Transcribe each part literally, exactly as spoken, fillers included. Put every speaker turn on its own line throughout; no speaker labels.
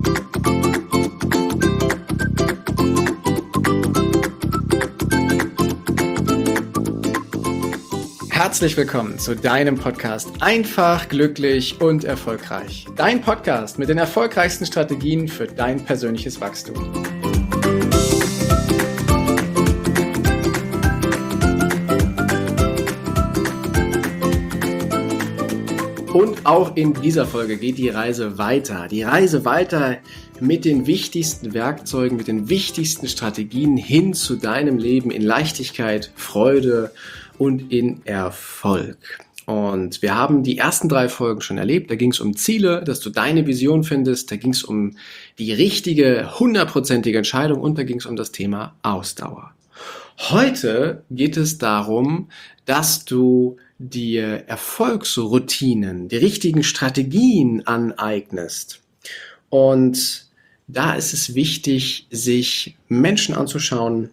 Herzlich willkommen zu deinem Podcast Einfach, glücklich und erfolgreich. Dein Podcast mit den erfolgreichsten Strategien für dein persönliches Wachstum. Und auch in dieser Folge geht die Reise weiter. Die Reise weiter mit den wichtigsten Werkzeugen, mit den wichtigsten Strategien hin zu deinem Leben in Leichtigkeit, Freude und in Erfolg. Und wir haben die ersten drei Folgen schon erlebt. Da ging es um Ziele, dass du deine Vision findest. Da ging es um die richtige, hundertprozentige Entscheidung und da ging es um das Thema Ausdauer. Heute geht es darum, dass du dir Erfolgsroutinen, die richtigen Strategien aneignest. Und da ist es wichtig, sich Menschen anzuschauen,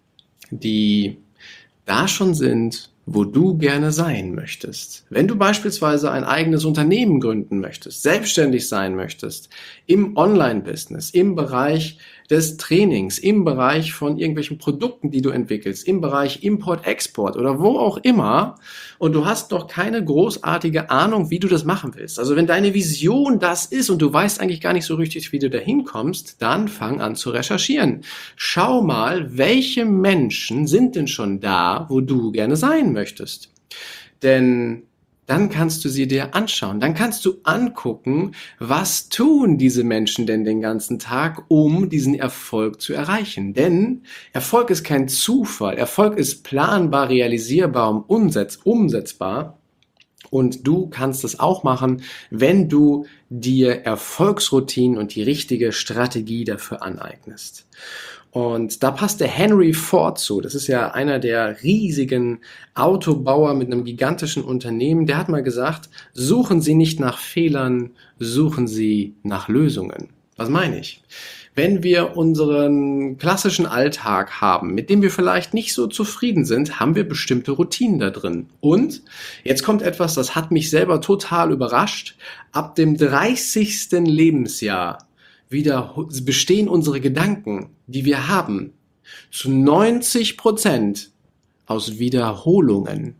die da schon sind, wo du gerne sein möchtest. Wenn du beispielsweise ein eigenes Unternehmen gründen möchtest, selbstständig sein möchtest, im Online-Business, im Bereich des Trainings, im Bereich von irgendwelchen Produkten, die du entwickelst, im Bereich Import-Export oder wo auch immer und du hast noch keine großartige Ahnung, wie du das machen willst. Also wenn deine Vision das ist und du weißt eigentlich gar nicht so richtig, wie du da hinkommst, dann fang an zu recherchieren. Schau mal, welche Menschen sind denn schon da, wo du gerne sein möchtest. Denn dann kannst du sie dir anschauen. Dann kannst du angucken, was tun diese Menschen denn den ganzen Tag, um diesen Erfolg zu erreichen. Denn Erfolg ist kein Zufall. Erfolg ist planbar, realisierbar und umsetz- umsetzbar. Und du kannst es auch machen, wenn du dir Erfolgsroutinen und die richtige Strategie dafür aneignest. Und da passt der Henry Ford zu. Das ist ja einer der riesigen Autobauer mit einem gigantischen Unternehmen. Der hat mal gesagt, suchen Sie nicht nach Fehlern, suchen Sie nach Lösungen. Was meine ich? Wenn wir unseren klassischen Alltag haben, mit dem wir vielleicht nicht so zufrieden sind, haben wir bestimmte Routinen da drin. Und jetzt kommt etwas, das hat mich selber total überrascht. Ab dem dreißigsten Lebensjahr wieder bestehen unsere Gedanken, die wir haben, zu neunzig Prozent aus Wiederholungen.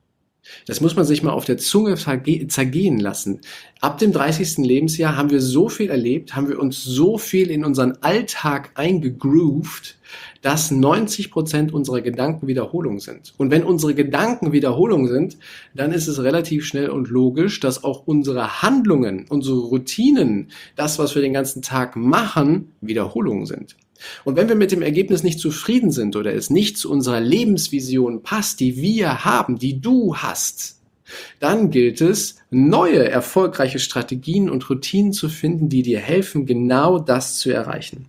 Das muss man sich mal auf der Zunge zergehen lassen. Ab dem dreißigsten Lebensjahr haben wir so viel erlebt, haben wir uns so viel in unseren Alltag eingegroovt, dass neunzig Prozent unserer Gedanken Wiederholungen sind. Und wenn unsere Gedanken Wiederholungen sind, dann ist es relativ schnell und logisch, dass auch unsere Handlungen, unsere Routinen, das, was wir den ganzen Tag machen, Wiederholungen sind. Und wenn wir mit dem Ergebnis nicht zufrieden sind oder es nicht zu unserer Lebensvision passt, die wir haben, die du hast, dann gilt es, neue erfolgreiche Strategien und Routinen zu finden, die dir helfen, genau das zu erreichen.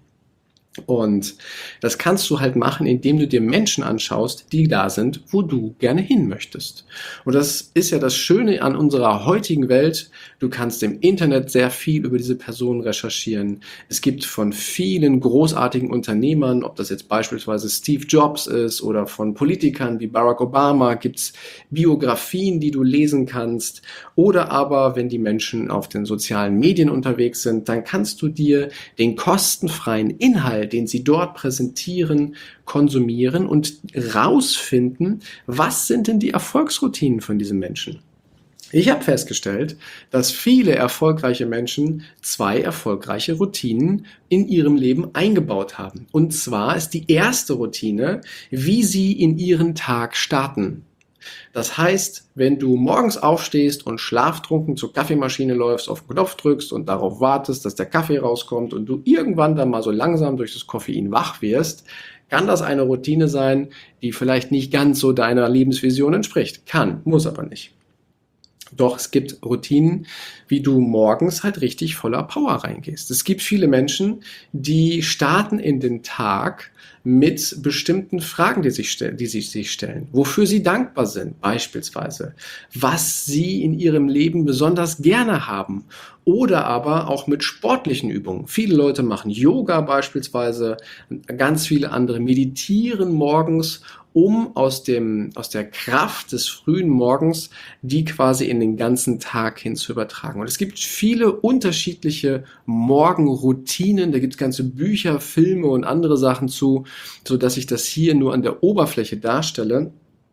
Und das kannst du halt machen, indem du dir Menschen anschaust, die da sind, wo du gerne hin möchtest. Und das ist ja das Schöne an unserer heutigen Welt. Du kannst im Internet sehr viel über diese Personen recherchieren. Es gibt von vielen großartigen Unternehmern, ob das jetzt beispielsweise Steve Jobs ist oder von Politikern wie Barack Obama, gibt's Biografien, die du lesen kannst. Oder aber, wenn die Menschen auf den sozialen Medien unterwegs sind, dann kannst du dir den kostenfreien Inhalt, den sie dort präsentieren, konsumieren und rausfinden, was sind denn die Erfolgsroutinen von diesen Menschen. Ich habe festgestellt, dass viele erfolgreiche Menschen zwei erfolgreiche Routinen in ihrem Leben eingebaut haben. Und zwar ist die erste Routine, wie sie in ihren Tag starten. Das heißt, wenn du morgens aufstehst und schlaftrunken zur Kaffeemaschine läufst, auf den Knopf drückst und darauf wartest, dass der Kaffee rauskommt und du irgendwann dann mal so langsam durch das Koffein wach wirst, kann das eine Routine sein, die vielleicht nicht ganz so deiner Lebensvision entspricht. Kann, muss aber nicht. Doch es gibt Routinen, wie du morgens halt richtig voller Power reingehst. Es gibt viele Menschen, die starten in den Tag mit bestimmten Fragen, die sich, stell- die sich, sich stellen, wofür sie dankbar sind, beispielsweise, was sie in ihrem Leben besonders gerne haben oder aber auch mit sportlichen Übungen. Viele Leute machen Yoga beispielsweise, ganz viele andere meditieren morgens, um aus dem, aus der Kraft des frühen Morgens die quasi in den ganzen Tag hin zu übertragen. Und es gibt viele unterschiedliche Morgenroutinen, da gibt es ganze Bücher, Filme und andere Sachen zu, so dass ich das hier nur an der Oberfläche darstelle.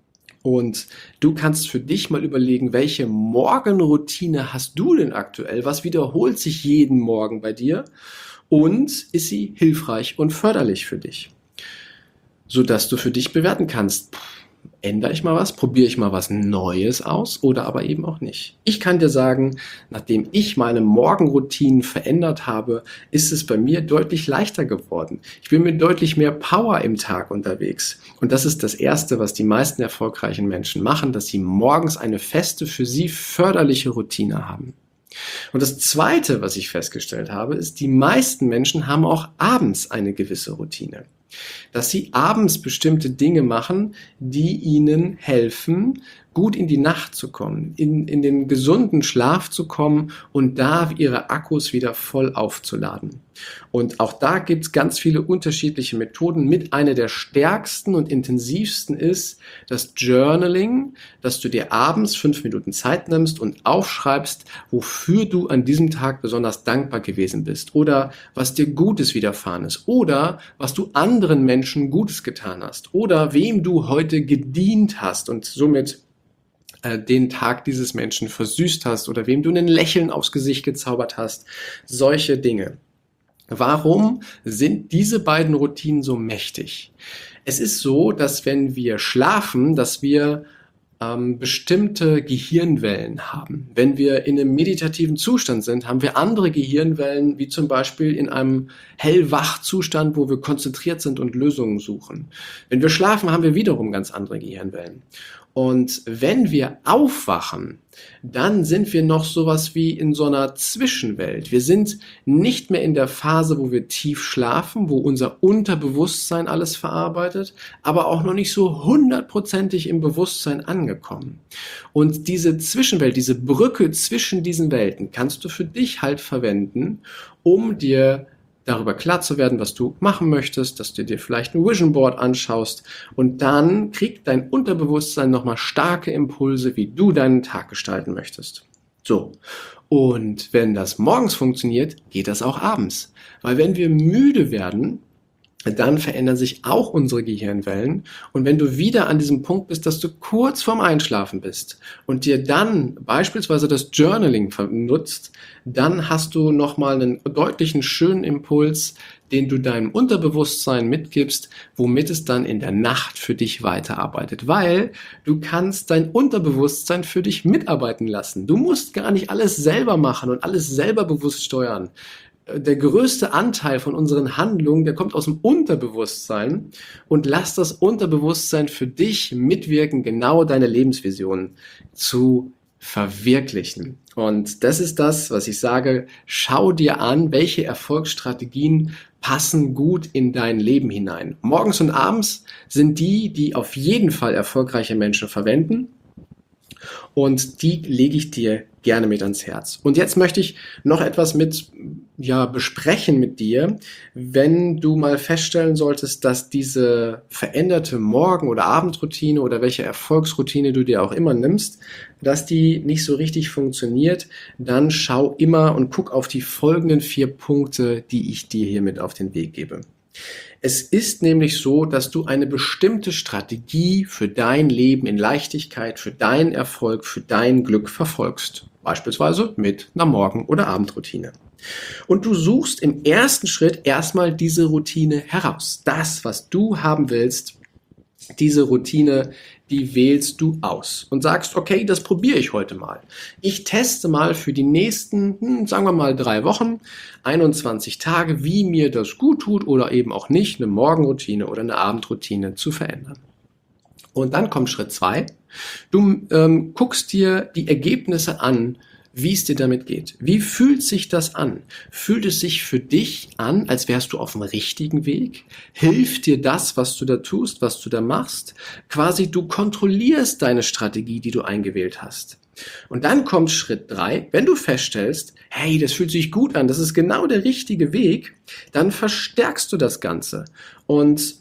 Und du kannst für dich mal überlegen, welche Morgenroutine hast du denn aktuell? Was wiederholt sich jeden Morgen bei dir? Und ist sie hilfreich und förderlich für dich? Sodass du für dich bewerten kannst, pff, ändere ich mal was, probiere ich mal was Neues aus oder aber eben auch nicht. Ich kann dir sagen, nachdem ich meine Morgenroutinen verändert habe, ist es bei mir deutlich leichter geworden. Ich bin mit deutlich mehr Power im Tag unterwegs. Und das ist das Erste, was die meisten erfolgreichen Menschen machen, dass sie morgens eine feste, für sie förderliche Routine haben. Und das Zweite, was ich festgestellt habe, ist, die meisten Menschen haben auch abends eine gewisse Routine. Dass sie abends bestimmte Dinge machen, die ihnen helfen, gut in die Nacht zu kommen, in, in den gesunden Schlaf zu kommen und da ihre Akkus wieder voll aufzuladen. Und auch da gibt es ganz viele unterschiedliche Methoden. Mit einer der stärksten und intensivsten ist das Journaling, dass du dir abends fünf Minuten Zeit nimmst und aufschreibst, wofür du an diesem Tag besonders dankbar gewesen bist oder was dir Gutes widerfahren ist oder was du anderen Menschen Gutes getan hast oder wem du heute gedient hast und somit den Tag dieses Menschen versüßt hast oder wem du ein Lächeln aufs Gesicht gezaubert hast. Solche Dinge. Warum sind diese beiden Routinen so mächtig? Es ist so, dass wenn wir schlafen, dass wir ähm, bestimmte Gehirnwellen haben. Wenn wir in einem meditativen Zustand sind, haben wir andere Gehirnwellen, wie zum Beispiel in einem Hellwach-Zustand, wo wir konzentriert sind und Lösungen suchen. Wenn wir schlafen, haben wir wiederum ganz andere Gehirnwellen. Und wenn wir aufwachen, dann sind wir noch sowas wie in so einer Zwischenwelt. Wir sind nicht mehr in der Phase, wo wir tief schlafen, wo unser Unterbewusstsein alles verarbeitet, aber auch noch nicht so hundertprozentig im Bewusstsein angekommen. Und diese Zwischenwelt, diese Brücke zwischen diesen Welten kannst du für dich halt verwenden, um dir darüber klar zu werden, was du machen möchtest, dass du dir vielleicht ein Vision Board anschaust und dann kriegt dein Unterbewusstsein nochmal starke Impulse, wie du deinen Tag gestalten möchtest. So, und wenn das morgens funktioniert, geht das auch abends. Weil wenn wir müde werden, dann verändern sich auch unsere Gehirnwellen. Und wenn du wieder an diesem Punkt bist, dass du kurz vorm Einschlafen bist und dir dann beispielsweise das Journaling nutzt, dann hast du nochmal einen deutlichen schönen Impuls, den du deinem Unterbewusstsein mitgibst, womit es dann in der Nacht für dich weiterarbeitet. Weil du kannst dein Unterbewusstsein für dich mitarbeiten lassen. Du musst gar nicht alles selber machen und alles selber bewusst steuern. Der größte Anteil von unseren Handlungen, der kommt aus dem Unterbewusstsein und lass das Unterbewusstsein für dich mitwirken, genau deine Lebensvision zu verwirklichen. Und das ist das, was ich sage, schau dir an, welche Erfolgsstrategien passen gut in dein Leben hinein. Morgens und abends sind die, die auf jeden Fall erfolgreiche Menschen verwenden. Und die lege ich dir gerne mit ans Herz. Und jetzt möchte ich noch etwas mit, ja, besprechen mit dir, wenn du mal feststellen solltest, dass diese veränderte Morgen- oder Abendroutine oder welche Erfolgsroutine du dir auch immer nimmst, dass die nicht so richtig funktioniert, dann schau immer und guck auf die folgenden vier Punkte, die ich dir hiermit auf den Weg gebe. Es ist nämlich so, dass du eine bestimmte Strategie für dein Leben in Leichtigkeit, für deinen Erfolg, für dein Glück verfolgst. Beispielsweise mit einer Morgen- oder Abendroutine. Und du suchst im ersten Schritt erstmal diese Routine heraus. Das, was du haben willst, diese Routine, die wählst du aus und sagst, okay, das probiere ich heute mal. Ich teste mal für die nächsten, hm, sagen wir mal drei Wochen, einundzwanzig Tage, wie mir das gut tut oder eben auch nicht, eine Morgenroutine oder eine Abendroutine zu verändern. Und dann kommt Schritt zwei. Du ähm, guckst dir die Ergebnisse an, wie es dir damit geht. Wie fühlt sich das an? Fühlt es sich für dich an, als wärst du auf dem richtigen Weg? Hilft dir das, was du da tust, was du da machst? Quasi du kontrollierst deine Strategie, die du eingewählt hast. Und dann kommt Schritt drei, wenn du feststellst, hey, das fühlt sich gut an, das ist genau der richtige Weg, dann verstärkst du das Ganze und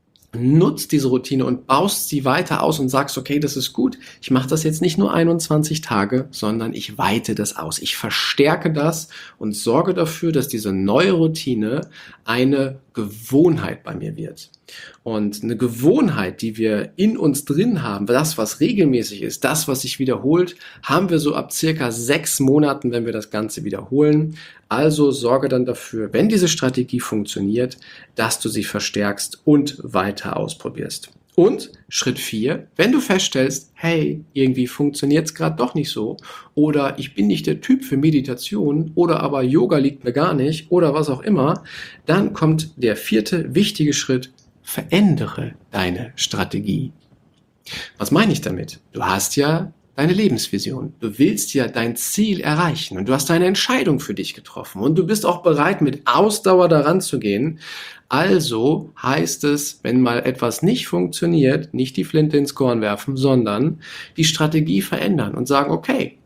nutzt diese Routine und baust sie weiter aus und sagst, okay, das ist gut, ich mache das jetzt nicht nur einundzwanzig Tage, sondern ich weite das aus. Ich verstärke das und sorge dafür, dass diese neue Routine eine Gewohnheit bei mir wird. Und eine Gewohnheit, die wir in uns drin haben, das, was regelmäßig ist, das, was sich wiederholt, haben wir so ab circa sechs Monaten, wenn wir das Ganze wiederholen. Also sorge dann dafür, wenn diese Strategie funktioniert, dass du sie verstärkst und weiter ausprobierst. Und Schritt vier, wenn du feststellst, hey, irgendwie funktioniert es gerade doch nicht so oder ich bin nicht der Typ für Meditation oder aber Yoga liegt mir gar nicht oder was auch immer, dann kommt der vierte wichtige Schritt, verändere deine Strategie. Was meine ich damit? Du hast ja deine Lebensvision. Du willst ja dein Ziel erreichen und du hast eine Entscheidung für dich getroffen und du bist auch bereit, mit Ausdauer daran zu gehen. Also heißt es, wenn mal etwas nicht funktioniert, nicht die Flinte ins Korn werfen, sondern die Strategie verändern und sagen, okay,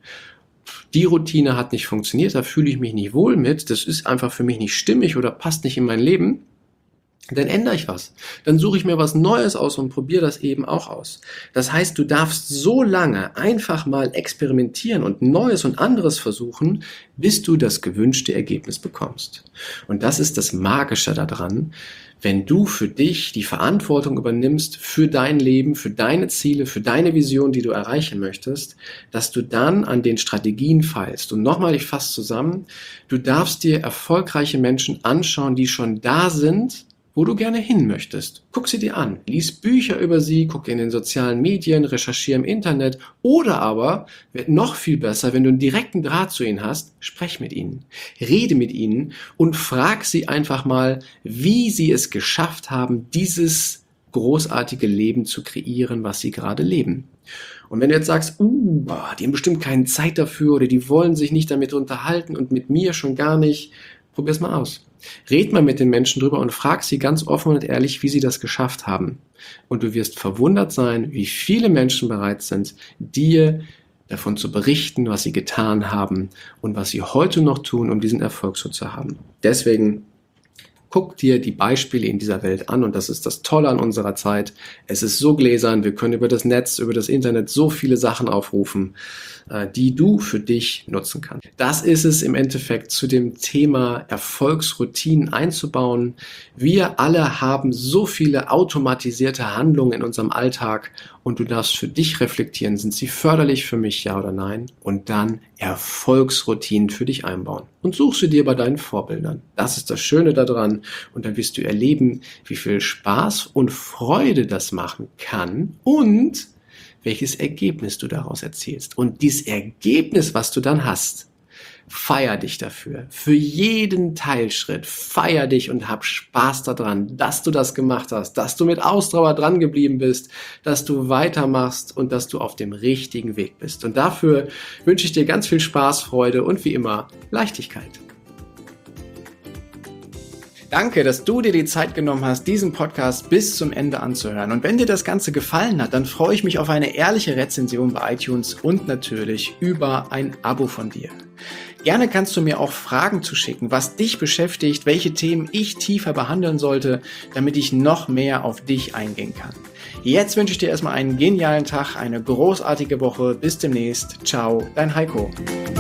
die Routine hat nicht funktioniert, da fühle ich mich nicht wohl mit, das ist einfach für mich nicht stimmig oder passt nicht in mein Leben. Dann ändere ich was. Dann suche ich mir was Neues aus und probiere das eben auch aus. Das heißt, du darfst so lange einfach mal experimentieren und Neues und anderes versuchen, bis du das gewünschte Ergebnis bekommst. Und das ist das Magische daran, wenn du für dich die Verantwortung übernimmst für dein Leben, für deine Ziele, für deine Vision, die du erreichen möchtest, dass du dann an den Strategien feilst. Und nochmal, ich fasse zusammen, du darfst dir erfolgreiche Menschen anschauen, die schon da sind, wo du gerne hin möchtest. Guck sie dir an, lies Bücher über sie, guck in den sozialen Medien, recherchiere im Internet oder aber, wird noch viel besser, wenn du einen direkten Draht zu ihnen hast, sprech mit ihnen, rede mit ihnen und frag sie einfach mal, wie sie es geschafft haben, dieses großartige Leben zu kreieren, was sie gerade leben. Und wenn du jetzt sagst, uh, die haben bestimmt keine Zeit dafür oder die wollen sich nicht damit unterhalten und mit mir schon gar nicht, probier's mal aus. Red mal mit den Menschen drüber und frag sie ganz offen und ehrlich, wie sie das geschafft haben. Und du wirst verwundert sein, wie viele Menschen bereit sind, dir davon zu berichten, was sie getan haben und was sie heute noch tun, um diesen Erfolg so zu haben. Deswegen guck dir die Beispiele in dieser Welt an und das ist das Tolle an unserer Zeit. Es ist so gläsern, wir können über das Netz, über das Internet so viele Sachen aufrufen, die du für dich nutzen kannst. Das ist es im Endeffekt zu dem Thema Erfolgsroutinen einzubauen. Wir alle haben so viele automatisierte Handlungen in unserem Alltag und du darfst für dich reflektieren, sind sie förderlich für mich, ja oder nein? Und dann Erfolgsroutinen für dich einbauen. Und such sie dir bei deinen Vorbildern. Das ist das Schöne daran. Und dann wirst du erleben, wie viel Spaß und Freude das machen kann und welches Ergebnis du daraus erzielst. Und dieses Ergebnis, was du dann hast, feier dich dafür. Für jeden Teilschritt feier dich und hab Spaß daran, dass du das gemacht hast, dass du mit Ausdauer dran geblieben bist, dass du weitermachst und dass du auf dem richtigen Weg bist. Und dafür wünsche ich dir ganz viel Spaß, Freude und wie immer Leichtigkeit. Danke, dass du dir die Zeit genommen hast, diesen Podcast bis zum Ende anzuhören. Und wenn dir das Ganze gefallen hat, dann freue ich mich auf eine ehrliche Rezension bei iTunes und natürlich über ein Abo von dir. Gerne kannst du mir auch Fragen zuschicken, was dich beschäftigt, welche Themen ich tiefer behandeln sollte, damit ich noch mehr auf dich eingehen kann. Jetzt wünsche ich dir erstmal einen genialen Tag, eine großartige Woche. Bis demnächst. Ciao, dein Heiko.